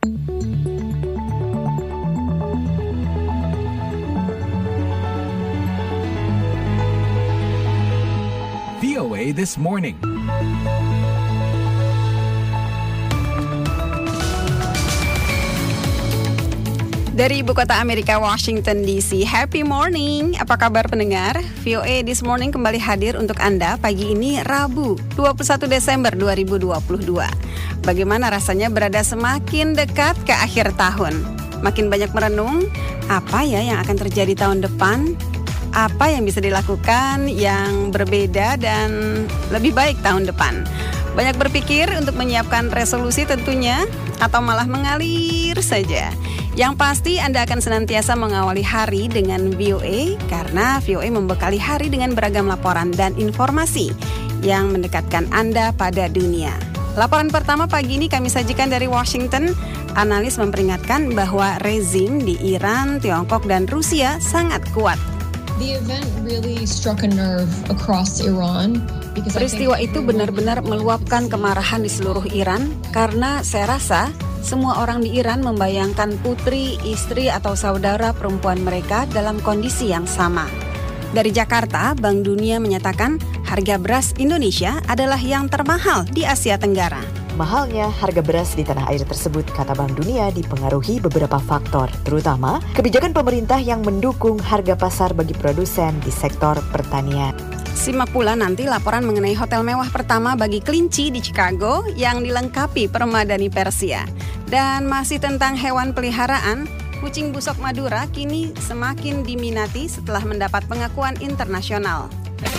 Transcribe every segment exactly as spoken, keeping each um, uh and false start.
V O A This Morning. Dari ibu kota Amerika, Washington D C, happy morning. Apa kabar pendengar? V O A This Morning kembali hadir untuk Anda pagi ini Rabu, dua puluh satu Desember dua ribu dua puluh dua. Bagaimana rasanya berada semakin dekat ke akhir tahun? Makin banyak merenung, apa ya yang akan terjadi tahun depan? Apa yang bisa dilakukan yang berbeda dan lebih baik tahun depan? Banyak berpikir untuk menyiapkan resolusi tentunya, atau malah mengalir saja. Yang pasti Anda akan senantiasa mengawali hari dengan V O A karena V O A membekali hari dengan beragam laporan dan informasi yang mendekatkan Anda pada dunia. Laporan pertama pagi ini kami sajikan dari Washington. Analis memperingatkan bahwa rezim di Iran, Tiongkok, dan Rusia sangat kuat. The event really struck a nerve across Iran. Peristiwa itu benar-benar meluapkan kemarahan di seluruh Iran karena saya rasa semua orang di Iran membayangkan putri, istri, atau saudara perempuan mereka dalam kondisi yang sama. Dari Jakarta, Bank Dunia menyatakan harga beras Indonesia adalah yang termahal di Asia Tenggara. Mahalnya harga beras di tanah air tersebut, kata Bank Dunia, dipengaruhi beberapa faktor, terutama kebijakan pemerintah yang mendukung harga pasar bagi produsen di sektor pertanian. Simak pula nanti laporan mengenai hotel mewah pertama bagi kelinci di Chicago yang dilengkapi permadani Persia. Dan masih tentang hewan peliharaan, kucing busok Madura kini semakin diminati setelah mendapat pengakuan internasional.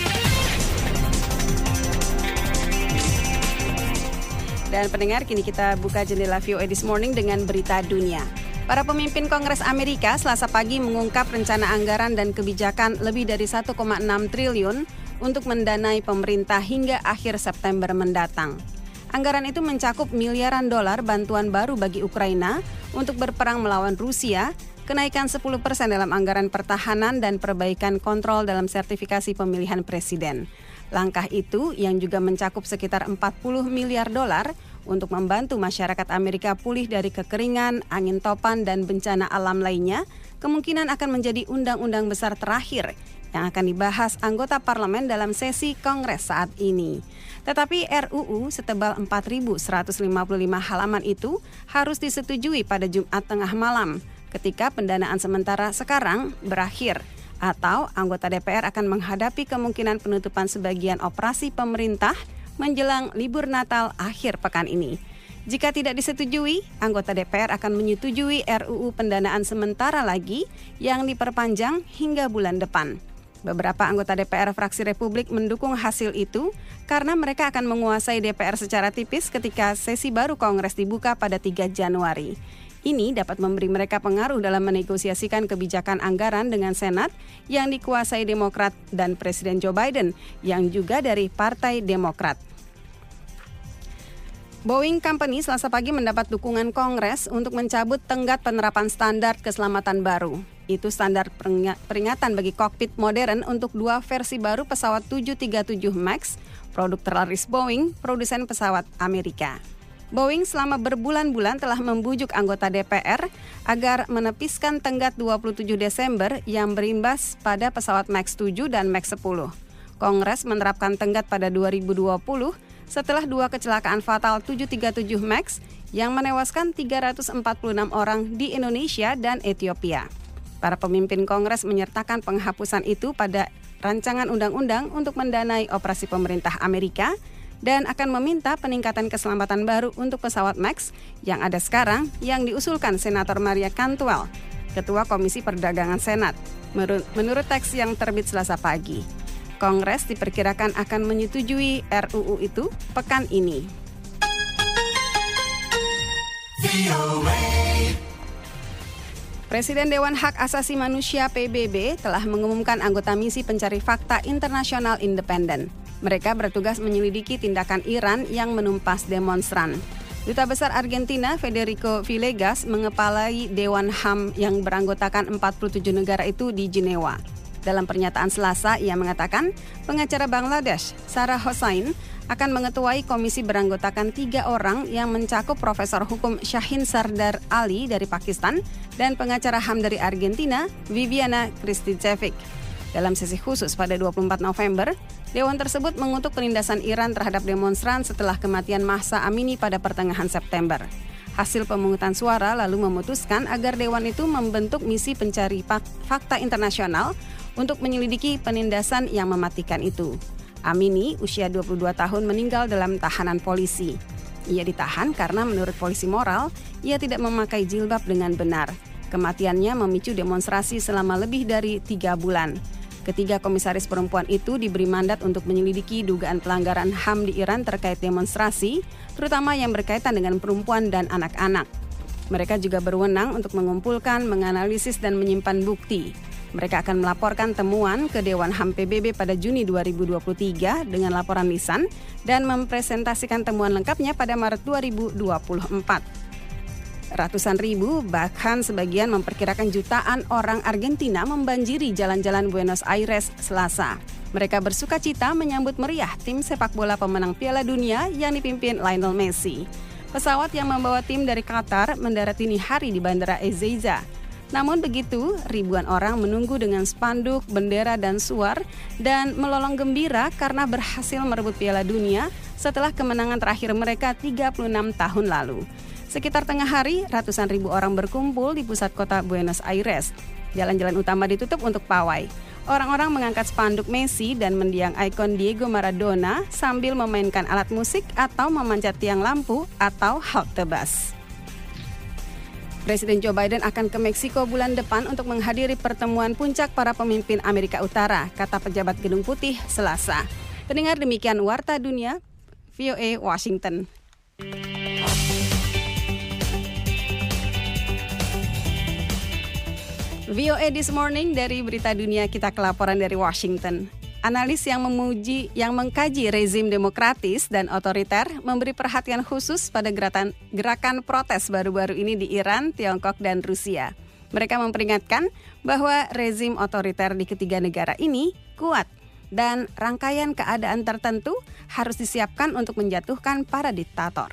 Dan pendengar, kini kita buka jendela V O A This Morning dengan berita dunia. Para pemimpin Kongres Amerika Selasa pagi mengungkap rencana anggaran dan kebijakan lebih dari satu koma enam triliun untuk mendanai pemerintah hingga akhir September mendatang. Anggaran itu mencakup miliaran dolar bantuan baru bagi Ukraina untuk berperang melawan Rusia, kenaikan sepuluh persen dalam anggaran pertahanan dan perbaikan kontrol dalam sertifikasi pemilihan presiden. Langkah itu yang juga mencakup sekitar empat puluh miliar dolar untuk membantu masyarakat Amerika pulih dari kekeringan, angin topan, dan bencana alam lainnya, kemungkinan akan menjadi undang-undang besar terakhir yang akan dibahas anggota parlemen dalam sesi Kongres saat ini. Tetapi R U U setebal empat ribu seratus lima puluh lima halaman itu harus disetujui pada Jumat tengah malam ketika pendanaan sementara sekarang berakhir, atau anggota D P R akan menghadapi kemungkinan penutupan sebagian operasi pemerintah menjelang libur Natal akhir pekan ini. Jika tidak disetujui, anggota D P R akan menyetujui R U U pendanaan sementara lagi yang diperpanjang hingga bulan depan. Beberapa anggota D P R fraksi Republik mendukung hasil itu karena mereka akan menguasai D P R secara tipis ketika sesi baru Kongres dibuka pada tiga Januari. Ini dapat memberi mereka pengaruh dalam menegosiasikan kebijakan anggaran dengan Senat yang dikuasai Demokrat dan Presiden Joe Biden yang juga dari Partai Demokrat. Boeing Company Selasa pagi mendapat dukungan Kongres untuk mencabut tenggat penerapan standar keselamatan baru. Itu standar peringatan bagi kokpit modern untuk dua versi baru pesawat tujuh tiga tujuh MAX, produk terlaris Boeing, produsen pesawat Amerika. Boeing selama berbulan-bulan telah membujuk anggota D P R agar menepiskan tenggat dua puluh tujuh Desember yang berimbas pada pesawat MAX tujuh dan MAX sepuluh. Kongres menerapkan tenggat pada dua ribu dua puluh setelah dua kecelakaan fatal tujuh tiga tujuh MAX yang menewaskan tiga ratus empat puluh enam orang di Indonesia dan Ethiopia. Para pemimpin Kongres menyertakan penghapusan itu pada rancangan undang-undang untuk mendanai operasi pemerintah Amerika dan akan meminta peningkatan keselamatan baru untuk pesawat MAX yang ada sekarang yang diusulkan Senator Maria Cantwell, Ketua Komisi Perdagangan Senat, menurut teks yang terbit Selasa pagi. Kongres diperkirakan akan menyetujui R U U itu pekan ini. Presiden Dewan Hak Asasi Manusia P B B telah mengumumkan anggota misi pencari fakta internasional independen. Mereka bertugas menyelidiki tindakan Iran yang menumpas demonstran. Duta Besar Argentina Federico Villegas mengepalai Dewan H A M yang beranggotakan empat puluh tujuh negara itu di Jenewa. Dalam pernyataan Selasa, ia mengatakan pengacara Bangladesh, Sarah Hossain, akan mengetuai komisi beranggotakan tiga orang yang mencakup Profesor Hukum Shaheen Sardar Ali dari Pakistan dan pengacara H A M dari Argentina, Viviana Kristicevic. Dalam sesi khusus pada dua puluh empat November, Dewan tersebut mengutuk penindasan Iran terhadap demonstran setelah kematian Mahsa Amini pada pertengahan September. Hasil pemungutan suara lalu memutuskan agar Dewan itu membentuk misi pencari fakta internasional untuk menyelidiki penindasan yang mematikan itu. Amini, usia dua puluh dua tahun, meninggal dalam tahanan polisi. Ia ditahan karena menurut polisi moral, ia tidak memakai jilbab dengan benar. Kematiannya memicu demonstrasi selama lebih dari tiga bulan. Ketiga komisaris perempuan itu diberi mandat untuk menyelidiki dugaan pelanggaran H A M di Iran terkait demonstrasi, terutama yang berkaitan dengan perempuan dan anak-anak. Mereka juga berwenang untuk mengumpulkan, menganalisis, dan menyimpan bukti. Mereka akan melaporkan temuan ke Dewan H A M P B B pada Juni dua ribu dua puluh tiga dengan laporan lisan dan mempresentasikan temuan lengkapnya pada Maret dua ribu dua puluh empat. Ratusan ribu, bahkan sebagian memperkirakan jutaan orang Argentina membanjiri jalan-jalan Buenos Aires Selasa. Mereka bersuka cita menyambut meriah tim sepak bola pemenang Piala Dunia yang dipimpin Lionel Messi. Pesawat yang membawa tim dari Qatar mendarat dini hari di Bandara Ezeiza. Namun begitu, ribuan orang menunggu dengan spanduk, bendera, dan suar dan melolong gembira karena berhasil merebut Piala Dunia setelah kemenangan terakhir mereka tiga puluh enam tahun lalu. Sekitar tengah hari, ratusan ribu orang berkumpul di pusat kota Buenos Aires. Jalan-jalan utama ditutup untuk pawai. Orang-orang mengangkat spanduk Messi dan mendiang ikon Diego Maradona sambil memainkan alat musik atau memanjat tiang lampu atau halte bus. Presiden Joe Biden akan ke Meksiko bulan depan untuk menghadiri pertemuan puncak para pemimpin Amerika Utara, kata pejabat Gedung Putih Selasa. Pendengar, demikian Warta Dunia, V O A Washington. V O A This Morning dari Berita Dunia, kita ke laporan dari Washington. Analis yang memuji, yang mengkaji rezim demokratis dan otoriter memberi perhatian khusus pada gerakan, gerakan protes baru-baru ini di Iran, Tiongkok, dan Rusia. Mereka memperingatkan bahwa rezim otoriter di ketiga negara ini kuat dan rangkaian keadaan tertentu harus disiapkan untuk menjatuhkan para diktator.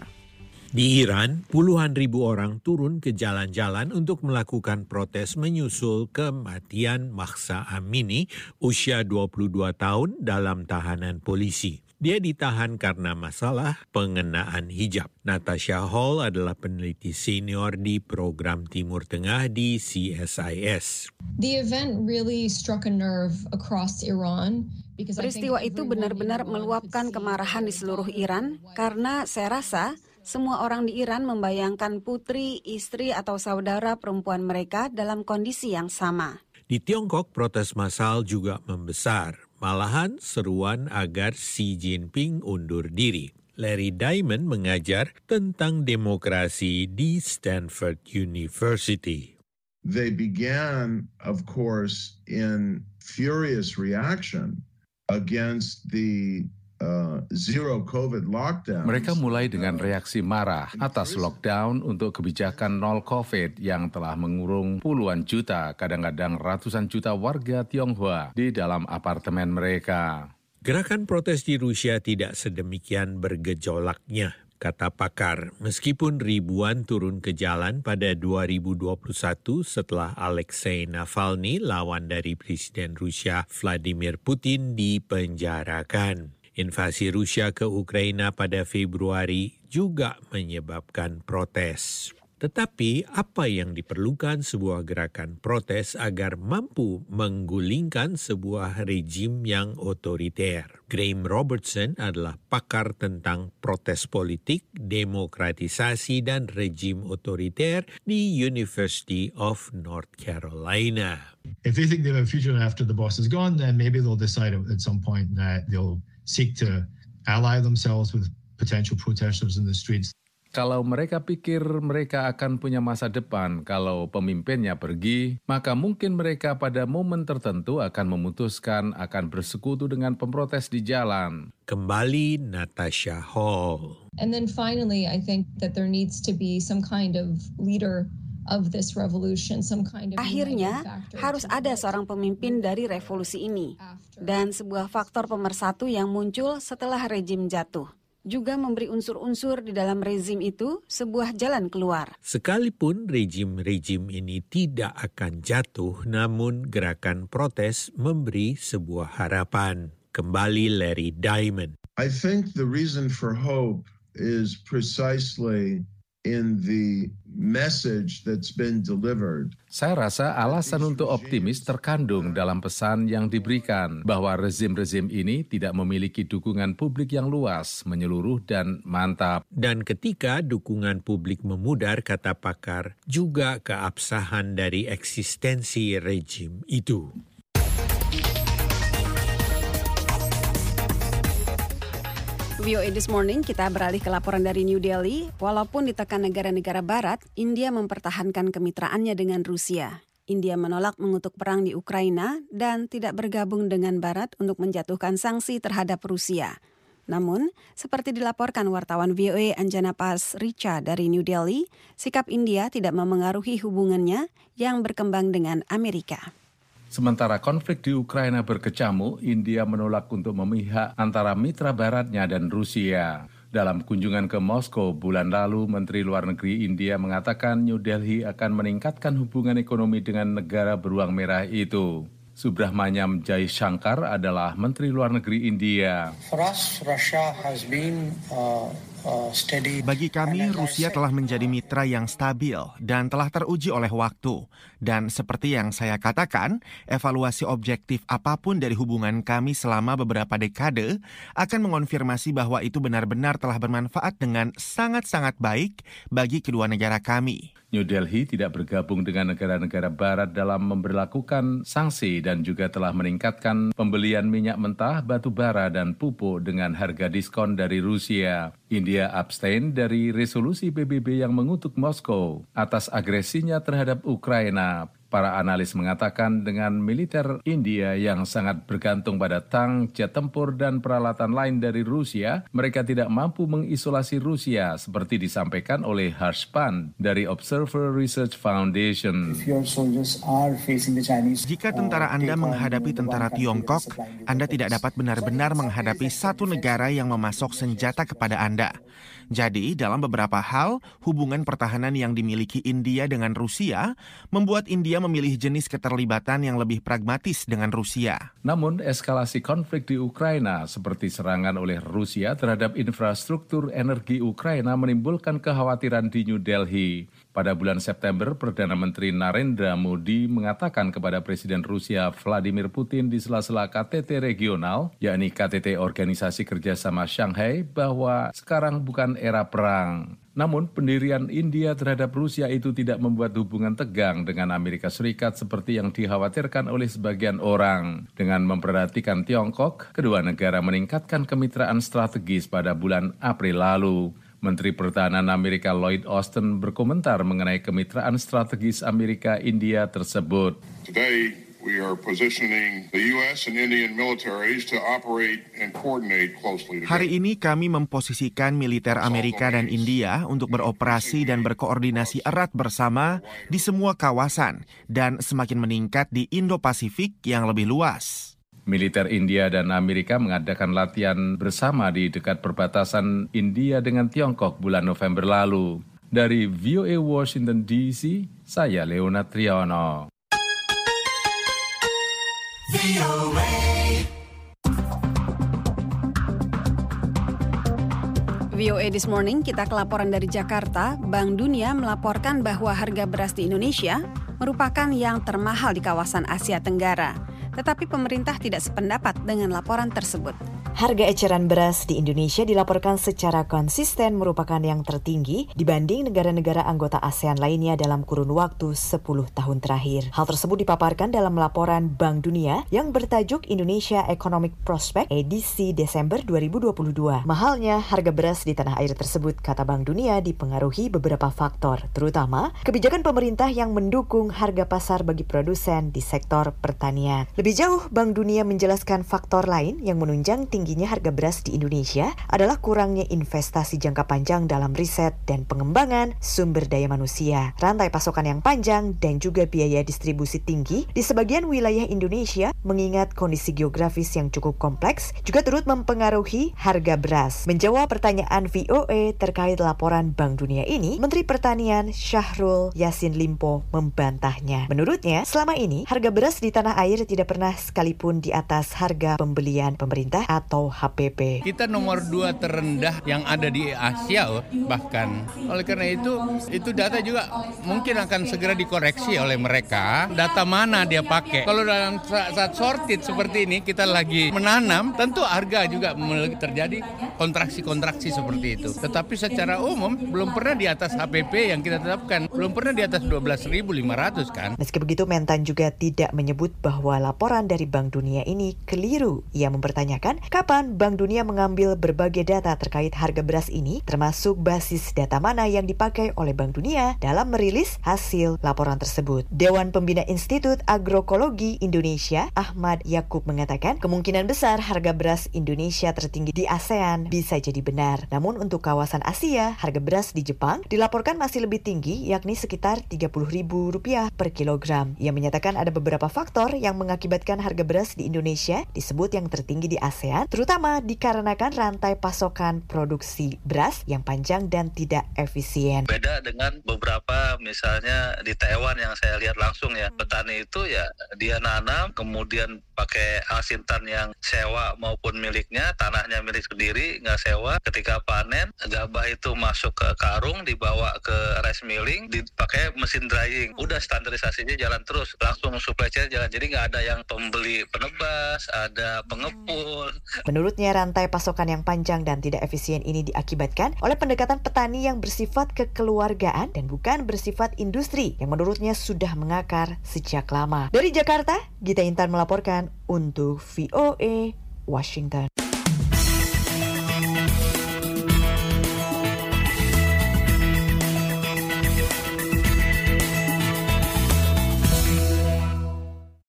Di Iran, puluhan ribu orang turun ke jalan-jalan untuk melakukan protes menyusul kematian Mahsa Amini, usia dua puluh dua tahun, dalam tahanan polisi. Dia ditahan karena masalah pengenaan hijab. Natasha Hall adalah peneliti senior di program Timur Tengah di C S I S. The event really struck a nerve across Iran. Peristiwa itu benar-benar meluapkan kemarahan di seluruh Iran karena saya rasa semua orang di Iran membayangkan putri, istri, atau saudara perempuan mereka dalam kondisi yang sama. Di Tiongkok, protes massal juga membesar. Malahan seruan agar Xi Jinping undur diri. Larry Diamond mengajar tentang demokrasi di Stanford University. They began, of course, in furious reaction against the Uh, zero COVID lockdown. Mereka mulai dengan reaksi marah atas lockdown untuk kebijakan nol COVID yang telah mengurung puluhan juta, kadang-kadang ratusan juta warga Tionghoa di dalam apartemen mereka. Gerakan protes di Rusia tidak sedemikian bergejolaknya, kata pakar, meskipun ribuan turun ke jalan pada dua ribu dua puluh satu setelah Alexei Navalny, lawan dari Presiden Rusia Vladimir Putin, dipenjarakan. Invasi Rusia ke Ukraina pada Februari juga menyebabkan protes. Tetapi apa yang diperlukan sebuah gerakan protes agar mampu menggulingkan sebuah rejim yang otoriter? Graham Robertson adalah pakar tentang protes politik, demokratisasi, dan rejim otoriter di University of North Carolina. If they think they have a future after the boss is gone, then maybe they'll decide at some point that they'll seek to ally themselves with potential protesters in the streets. Kalau mereka pikir mereka akan punya masa depan kalau pemimpinnya pergi, maka mungkin mereka pada momen tertentu akan memutuskan akan bersekutu dengan pemprotes di jalan. Kembali Natasha Hall. And then finally, I think that there needs to be some kind of leader of this revolution, some kind of Akhirnya, harus ada seorang pemimpin dari revolusi ini dan sebuah faktor pemersatu yang muncul setelah rejim jatuh. Juga memberi unsur-unsur di dalam rezim itu sebuah jalan keluar. Sekalipun rejim-rejim ini tidak akan jatuh, namun gerakan protes memberi sebuah harapan. Kembali Larry Diamond. I think the reason for hope is precisely in the message that's been delivered. Saya rasa alasan untuk optimis terkandung dalam pesan yang diberikan bahwa rezim-rezim ini tidak memiliki dukungan publik yang luas, menyeluruh dan mantap. Dan ketika dukungan publik memudar, kata pakar, juga keabsahan dari eksistensi rejim itu. V O A This Morning, kita beralih ke laporan dari New Delhi. Walaupun ditekan negara-negara barat, India mempertahankan kemitraannya dengan Rusia. India menolak mengutuk perang di Ukraina dan tidak bergabung dengan barat untuk menjatuhkan sanksi terhadap Rusia. Namun, seperti dilaporkan wartawan V O A Anjana Pas Richa dari New Delhi, sikap India tidak memengaruhi hubungannya yang berkembang dengan Amerika. Sementara konflik di Ukraina berkecamuk, India menolak untuk memihak antara mitra baratnya dan Rusia. Dalam kunjungan ke Moskow bulan lalu, Menteri Luar Negeri India mengatakan New Delhi akan meningkatkan hubungan ekonomi dengan negara beruang merah itu. Subrahmanyam Jaishankar adalah Menteri Luar Negeri India. For us, Russia has been uh, uh, steady. Bagi kami, Rusia telah menjadi mitra yang stabil dan telah teruji oleh waktu. Dan seperti yang saya katakan, evaluasi objektif apapun dari hubungan kami selama beberapa dekade akan mengonfirmasi bahwa itu benar-benar telah bermanfaat dengan sangat-sangat baik bagi kedua negara kami. New Delhi tidak bergabung dengan negara-negara barat dalam memberlakukan sanksi dan juga telah meningkatkan pembelian minyak mentah, batu bara, dan pupuk dengan harga diskon dari Rusia. India abstain dari resolusi P B B yang mengutuk Moskow atas agresinya terhadap Ukraina. Para analis mengatakan dengan militer India yang sangat bergantung pada tank, jet tempur, dan peralatan lain dari Rusia, mereka tidak mampu mengisolasi Rusia seperti disampaikan oleh Harsh Pant dari Observer Research Foundation. Jika tentara Anda menghadapi tentara Tiongkok, Anda tidak dapat benar-benar menghadapi satu negara yang memasok senjata kepada Anda. Jadi, dalam beberapa hal, hubungan pertahanan yang dimiliki India dengan Rusia membuat India memilih jenis keterlibatan yang lebih pragmatis dengan Rusia. Namun, eskalasi konflik di Ukraina seperti serangan oleh Rusia terhadap infrastruktur energi Ukraina menimbulkan kekhawatiran di New Delhi. Pada bulan September, Perdana Menteri Narendra Modi mengatakan kepada Presiden Rusia Vladimir Putin di sela-sela K T T regional, yakni K T T Organisasi Kerjasama Shanghai, bahwa sekarang bukan era perang. Namun, pendirian India terhadap Rusia itu tidak membuat hubungan tegang dengan Amerika Serikat seperti yang dikhawatirkan oleh sebagian orang. Dengan memperhatikan Tiongkok, kedua negara meningkatkan kemitraan strategis pada bulan April lalu. Menteri Pertahanan Amerika Lloyd Austin berkomentar mengenai kemitraan strategis Amerika-India tersebut. Today, we are positioning the U S and Indian militaries to operate and coordinate closely together. Hari ini kami memposisikan militer Amerika dan India untuk beroperasi dan berkoordinasi erat bersama di semua kawasan dan semakin meningkat di Indo-Pasifik yang lebih luas. Militer India dan Amerika mengadakan latihan bersama di dekat perbatasan India dengan Tiongkok bulan November lalu. Dari V O A Washington D C, saya Leonard Triono. V O A This Morning, kita ke laporan dari Jakarta. Bank Dunia melaporkan bahwa harga beras di Indonesia merupakan yang termahal di kawasan Asia Tenggara. Tetapi pemerintah tidak sependapat dengan laporan tersebut. Harga eceran beras di Indonesia dilaporkan secara konsisten merupakan yang tertinggi dibanding negara-negara anggota ASEAN lainnya dalam kurun waktu sepuluh tahun terakhir. Hal tersebut dipaparkan dalam laporan Bank Dunia yang bertajuk Indonesia Economic Prospect edisi Desember dua ribu dua puluh dua. Mahalnya harga beras di tanah air tersebut, kata Bank Dunia, dipengaruhi beberapa faktor, terutama kebijakan pemerintah yang mendukung harga pasar bagi produsen di sektor pertanian. Lebih jauh, Bank Dunia menjelaskan faktor lain yang menunjang tinggi tingginya harga beras di Indonesia adalah kurangnya investasi jangka panjang dalam riset dan pengembangan sumber daya manusia, rantai pasokan yang panjang, dan juga biaya distribusi tinggi di sebagian wilayah Indonesia, mengingat kondisi geografis yang cukup kompleks, juga turut mempengaruhi harga beras. Menjawab pertanyaan V O A terkait laporan Bank Dunia ini, Menteri Pertanian Syahrul Yassin Limpo membantahnya. Menurutnya, selama ini harga beras di tanah air tidak pernah sekalipun di atas harga pembelian pemerintah atau H P P. Kita nomor dua terendah yang ada di Asia bahkan. Oleh karena itu, itu data juga mungkin akan segera dikoreksi oleh mereka. Data mana dia pakai? Kalau dalam saat sorted seperti ini kita lagi menanam, tentu harga juga terjadi kontraksi-kontraksi seperti itu. Tetapi secara umum belum pernah di atas H P P yang kita tetapkan, belum pernah di atas dua belas ribu lima ratus kan. Meski begitu, Mentan juga tidak menyebut bahwa laporan dari Bank Dunia ini keliru. Ia mempertanyakan kapan Bank Dunia mengambil berbagai data terkait harga beras ini, termasuk basis data mana yang dipakai oleh Bank Dunia dalam merilis hasil laporan tersebut. Dewan Pembina Institut Agrokologi Indonesia, Ahmad Yakub, mengatakan kemungkinan besar harga beras Indonesia tertinggi di ASEAN bisa jadi benar. Namun untuk kawasan Asia, harga beras di Jepang dilaporkan masih lebih tinggi, yakni sekitar tiga puluh ribu rupiah per kilogram. Ia menyatakan ada beberapa faktor yang mengakibatkan harga beras di Indonesia disebut yang tertinggi di ASEAN, terutama dikarenakan rantai pasokan produksi beras yang panjang dan tidak efisien. Beda dengan beberapa misalnya di Taiwan yang saya lihat langsung ya, petani itu ya dia nanam kemudian pakai asintan yang sewa maupun miliknya, tanahnya milik sendiri nggak sewa. Ketika panen gabah itu masuk ke karung, dibawa ke rice milling, dipakai mesin drying, udah standarisasinya jalan terus, langsung supply chain jalan, jadi nggak ada yang pembeli penebas, ada pengepul. Menurutnya, rantai pasokan yang panjang dan tidak efisien ini diakibatkan oleh pendekatan petani yang bersifat kekeluargaan dan bukan bersifat industri yang menurutnya sudah mengakar sejak lama. Dari Jakarta, Gita Intan melaporkan untuk V O A Washington.